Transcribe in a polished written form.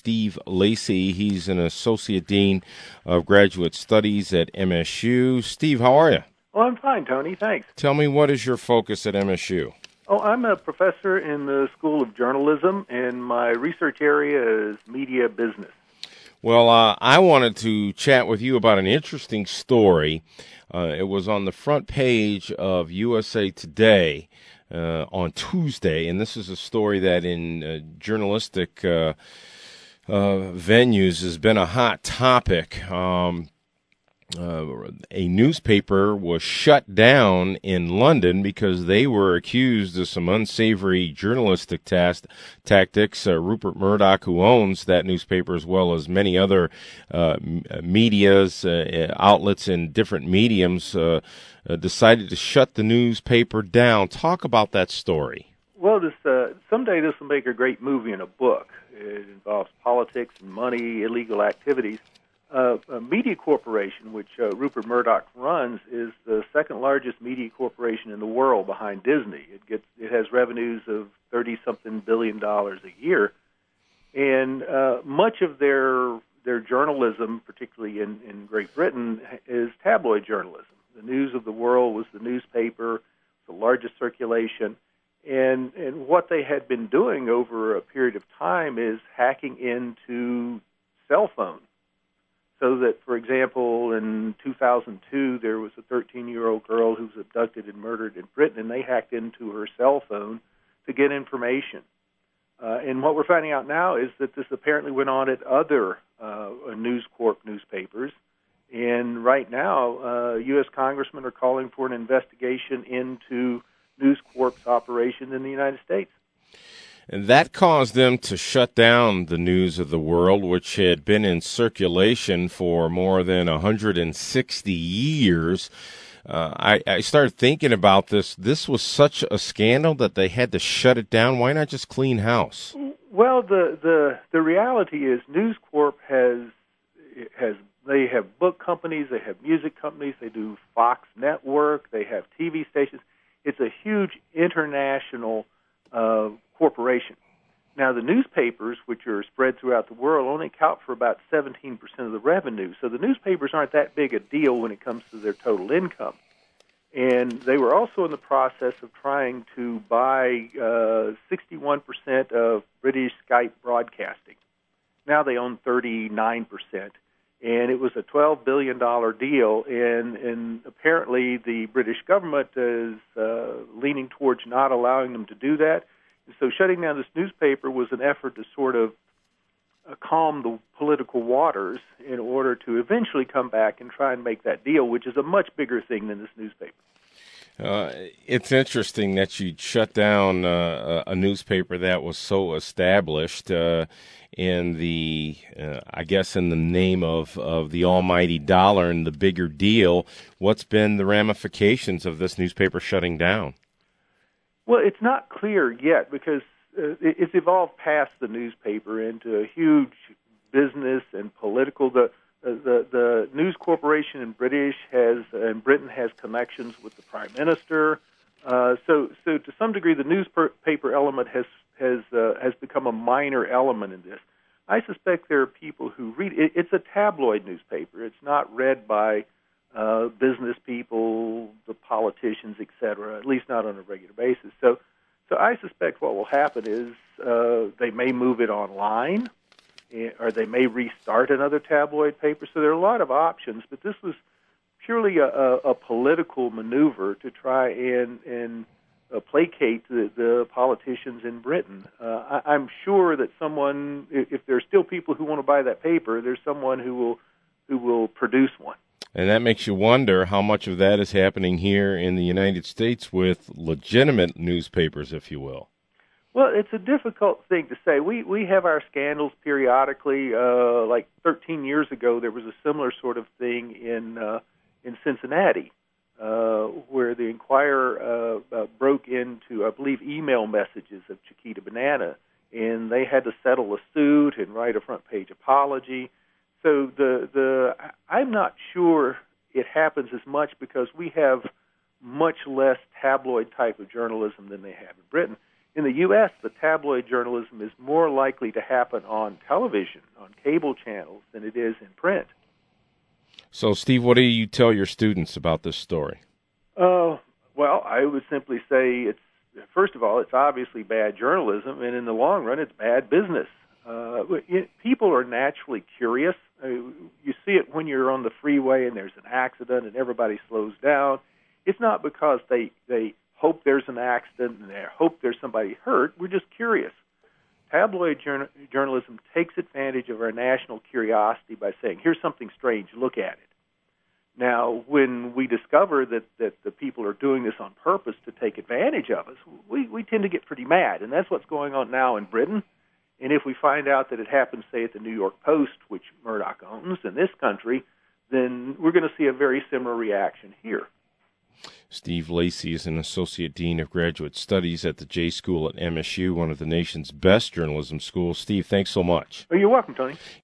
Steve Lacy. He's an Associate Dean of Graduate Studies at MSU. Steve, how are you? Oh, I'm fine, Tony. Thanks. Tell me, what is your focus at MSU? Oh, I'm a professor in the School of Journalism, and my research area is media business. Well, I wanted to chat with you about an interesting story. It was on the front page of USA Today on Tuesday, and this is a story that in journalistic venues has been a hot topic. A newspaper was shut down in London because they were accused of some unsavory journalistic tactics. Rupert Murdoch, who owns that newspaper as well as many other medias, outlets in different mediums, decided to shut the newspaper down. Talk about that story. Well, someday this will make a great movie and a book. It involves politics and money, illegal activities. A media corporation, which Rupert Murdoch runs, is the second largest media corporation in the world behind Disney. It has revenues of $30-something billion a year, and much of their journalism, particularly in Great Britain, is tabloid journalism. The News of the World was the newspaper, the largest circulation, and what they had been doing over a period of time is hacking into cell phones. So that, for example, in 2002, there was a 13-year-old girl who was abducted and murdered in Britain, and they hacked into her cell phone to get information. And what we're finding out now is that this apparently went on at other News Corp newspapers. And right now, U.S. congressmen are calling for an investigation into News Corp's operation in the United States. And that caused them to shut down the News of the World, which had been in circulation for more than 160 years. I started thinking about this. This was such a scandal that they had to shut it down. Why not just clean house? Well, the reality is News Corp they have book companies, they have music companies, they do Fox Network, they have TV stations. It's a huge international corporation. Now, the newspapers, which are spread throughout the world, only account for about 17% of the revenue. So the newspapers aren't that big a deal when it comes to their total income. And they were also in the process of trying to buy 61% of British Skype Broadcasting. Now they own 39%. And it was a $12 billion deal, and apparently the British government is leaning towards not allowing them to do that. And so shutting down this newspaper was an effort to sort of calm the political waters in order to eventually come back and try and make that deal, which is a much bigger thing than this newspaper. It's interesting that you shut down a newspaper that was so established in the, I guess, in the name of the almighty dollar and the bigger deal. What's been the ramifications of this newspaper shutting down? Well, it's not clear yet because it's evolved past the newspaper into a huge business and political. The News Corporation in Britain has connections with the Prime Minister. So to some degree, the newspaper element has become a minor element in this. I suspect there are people who read it. It's a tabloid newspaper. It's not read by business people, the politicians, etc., at least not on a regular basis. So I suspect what will happen is they may move it online, or they may restart another tabloid paper. So there are a lot of options, but this was purely a political maneuver to try and placate the politicians in Britain. I'm sure that someone, if there are still people who want to buy that paper, there's someone who will produce one. And that makes you wonder how much of that is happening here in the United States with legitimate newspapers, if you will. Well, it's a difficult thing to say. We have our scandals periodically. Like 13 years ago, there was a similar sort of thing in Cincinnati, where the Enquirer broke into, I believe, email messages of Chiquita Banana, and they had to settle a suit and write a front-page apology. So I'm not sure it happens as much because we have much less tabloid type of journalism than they have in Britain. In the U.S., the tabloid journalism is more likely to happen on television, on cable channels, than it is in print. So, Steve, what do you tell your students about this story? Well, I would simply say first of all, it's obviously bad journalism, and in the long run, it's bad business. People are naturally curious. You see it when you're on the freeway and there's an accident and everybody slows down. It's not because they hope there's an accident and they hope there's somebody hurt. We're just curious. Tabloid journalism takes advantage of our national curiosity by saying, here's something strange, look at it. Now, when we discover that the people are doing this on purpose to take advantage of us, we tend to get pretty mad, and that's what's going on now in Britain. And if we find out that it happens, say, at the New York Post, which Murdoch owns in this country, then we're going to see a very similar reaction here. Steve Lacy is an Associate Dean of Graduate Studies at the J School at MSU, one of the nation's best journalism schools. Steve, thanks so much. Oh, you're welcome, Tony.